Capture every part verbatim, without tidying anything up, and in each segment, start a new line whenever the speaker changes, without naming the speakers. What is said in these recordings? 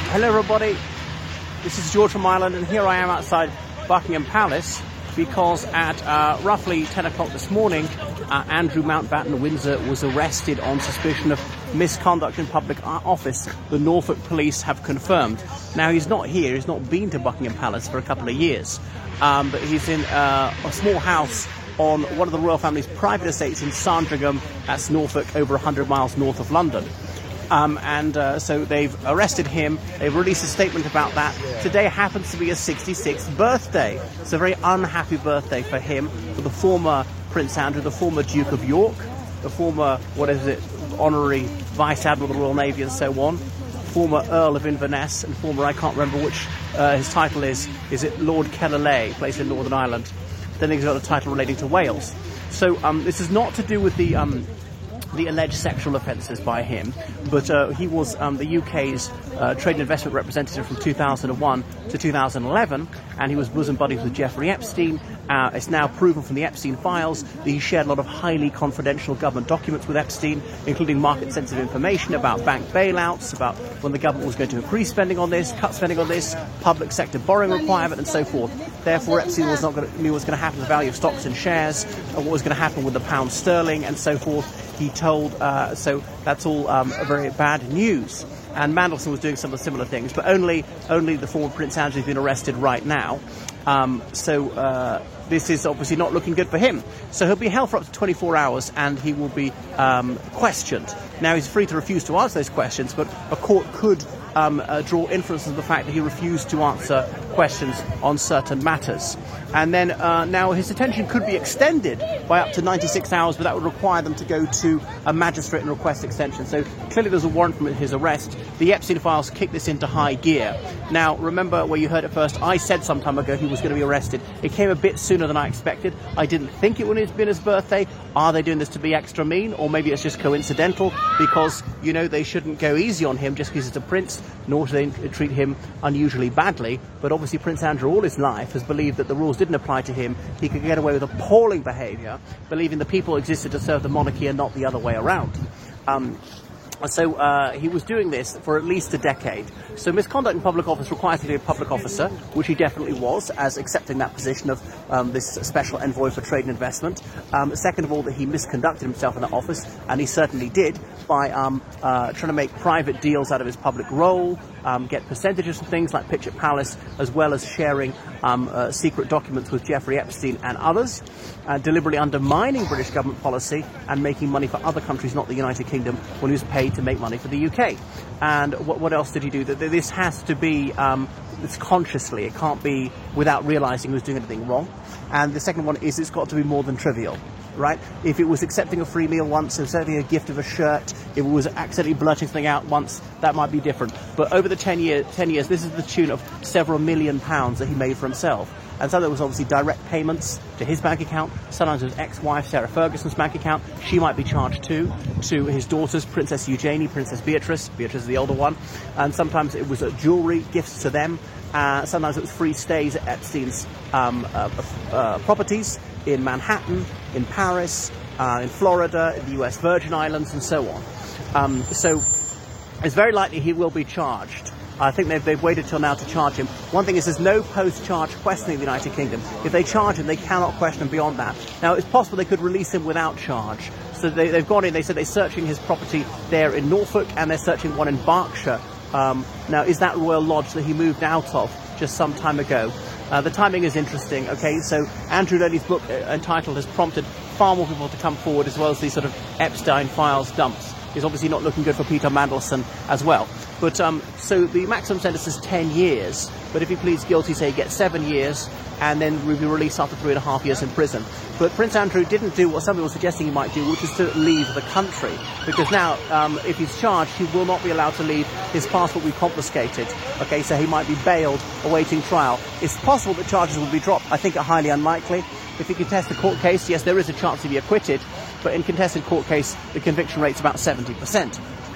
Hello everybody, this is George from Ireland, and here I am outside Buckingham Palace because at uh, roughly ten o'clock this morning uh, Andrew Mountbatten Windsor was arrested on suspicion of misconduct in public office. The Norfolk police have confirmed. Now, he's not here, he's not been to Buckingham Palace for a couple of years, um, but he's in uh, a small house on one of the royal family's private estates in Sandringham, that's Norfolk, over one hundred miles north of London. Um, and uh, so they've arrested him, they've released a statement about that. Today happens to be his sixty-sixth birthday. It's a very unhappy birthday for him, for the former Prince Andrew, the former Duke of York, the former, what is it, honorary Vice Admiral of the Royal Navy and so on, former Earl of Inverness, and former, I can't remember which uh, his title is, is it Lord Kellalay, placed in Northern Ireland. Then he's got a title relating to Wales. So um, this is not to do with the... Um, the alleged sexual offences by him, but uh, he was um, the U K's uh, trade and investment representative from two thousand one to two thousand eleven, and he was bosom buddies with Jeffrey Epstein. Uh, it's now proven from the Epstein files that he shared a lot of highly confidential government documents with Epstein, including market-sensitive information about bank bailouts, about when the government was going to increase spending on this, cut spending on this, public sector borrowing requirement, and so forth. Therefore, Epstein was not going to, knew what was going to happen to the value of stocks and shares, and what was going to happen with the pound sterling, and so forth. He told, uh, so that's all um, very bad news. And Mandelson was doing some of the similar things, but only only the former Prince Andrew has been arrested right now. Um, so uh, this is obviously not looking good for him. So he'll be held for up to twenty-four hours, and he will be um, questioned. Now, he's free to refuse to answer those questions, but a court could um, uh, draw inference of the fact that he refused to answer questions on certain matters. And then uh, now his detention could be extended by up to ninety-six hours, but that would require them to go to a magistrate and request extension. So clearly there's a warrant for his arrest. The Epstein files kick this into high gear. Now, remember where you heard it first, I said some time ago he was going to be arrested. It came a bit sooner than I expected. I didn't think it would have been his birthday. Are they doing this to be extra mean? Or maybe it's just coincidental because, you know, they shouldn't go easy on him just because he's a prince, nor should they treat him unusually badly. But obviously Prince Andrew all his life has believed that the rules didn't apply to him. He could get away with appalling behaviour, believing the people existed to serve the monarchy and not the other way around. Um, So uh, he was doing this for at least a decade. So misconduct in public office requires him to be a public officer, which he definitely was, as accepting that position of um, this special envoy for trade and investment. Um, second of all, that he misconducted himself in that office, and he certainly did, by um, uh, trying to make private deals out of his public role, um, get percentages from things like Pitch at Palace, as well as sharing um, uh, secret documents with Jeffrey Epstein and others, uh, deliberately undermining British government policy and making money for other countries, not the United Kingdom, when he was paid to make money for the U K. And what, what else did he do? This has to be um, it's consciously. It can't be without realising he was doing anything wrong. And the second one is it's got to be more than trivial, right? If it was accepting a free meal once, accepting a gift of a shirt, if it was accidentally blurting something out once, that might be different. But over the ten, year, ten years, this is the tune of several million pounds that he made for himself. And so there was obviously direct payments to his bank account. Sometimes his ex-wife, Sarah Ferguson's bank account. She might be charged too. To his daughters, Princess Eugenie, Princess Beatrice. Beatrice is the older one. And sometimes it was uh, jewellery, gifts to them. Uh, sometimes it was free stays at Epstein's um, uh, uh, properties in Manhattan, in Paris, uh, in Florida, in the U S Virgin Islands, and so on. Um, so it's very likely he will be charged. I think they've, they've waited till now to charge him. One thing is there's no post-charge questioning in the United Kingdom. If they charge him, they cannot question him beyond that. Now, it's possible they could release him without charge. So they, they've gone in, they said they're searching his property there in Norfolk, and they're searching one in Berkshire. Um, now, is that Royal Lodge that he moved out of just some time ago? Uh, the timing is interesting, okay? So Andrew Lilley's book uh, entitled has prompted far more people to come forward, as well as these sort of Epstein files dumps. Is obviously not looking good for Peter Mandelson as well. But um, so the maximum sentence is ten years, but if he pleads guilty, say he gets seven years, and then will be released after three and a half years in prison. But Prince Andrew didn't do what some people were suggesting he might do, which is to leave the country. Because now, um, if he's charged, he will not be allowed to leave. His passport will be confiscated. Okay, so he might be bailed, awaiting trial. It's possible that charges will be dropped. I think it highly unlikely. If he contests the court case, yes, there is a chance he'll be acquitted. But in contested court case, the conviction rate's about seventy percent.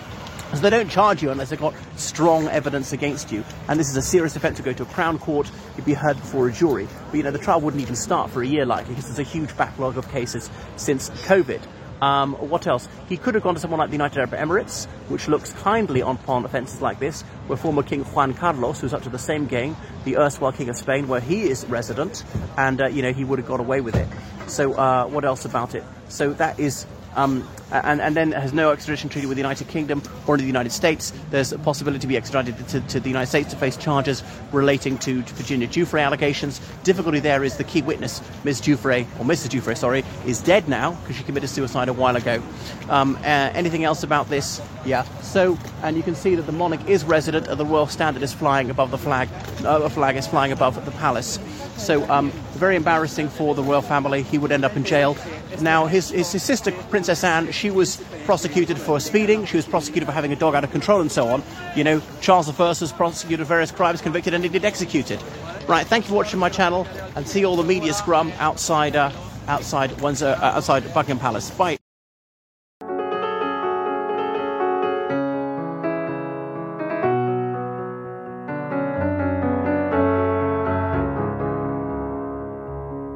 So they don't charge you unless they've got strong evidence against you. And this is a serious offence to go to a Crown Court. You'd be heard before a jury. But, you know, the trial wouldn't even start for a year likely because there's a huge backlog of cases since COVID. Um, what else? He could have gone to someone like the United Arab Emirates, which looks kindly on upon offences like this, where former King Juan Carlos, who's up to the same game, the erstwhile King of Spain, where he is resident, and, uh, you know, he would have got away with it. So uh, what else about it? So that is... Um, and, and then has no extradition treaty with the United Kingdom or the United States. There's a possibility to be extradited to, to the United States to face charges relating to, to Virginia Giuffre allegations. Difficulty there is the key witness, Miz Giuffre, or Missus Giuffre, sorry, is dead now because she committed suicide a while ago. Um, uh, anything else about this? Yeah. So, and you can see that the monarch is resident, and the royal standard is flying above the flag. Uh, the flag is flying above the palace. So, um, very embarrassing for the royal family. He would end up in jail. Now, his, his, his sister, Princess Anne, she was prosecuted for speeding. She was prosecuted for having a dog out of control and so on. You know, Charles the First was prosecuted for various crimes, convicted, and indeed executed. Right, thank you for watching my channel, and see all the media scrum outside, uh, outside, Windsor, uh, outside Buckingham Palace. Bye.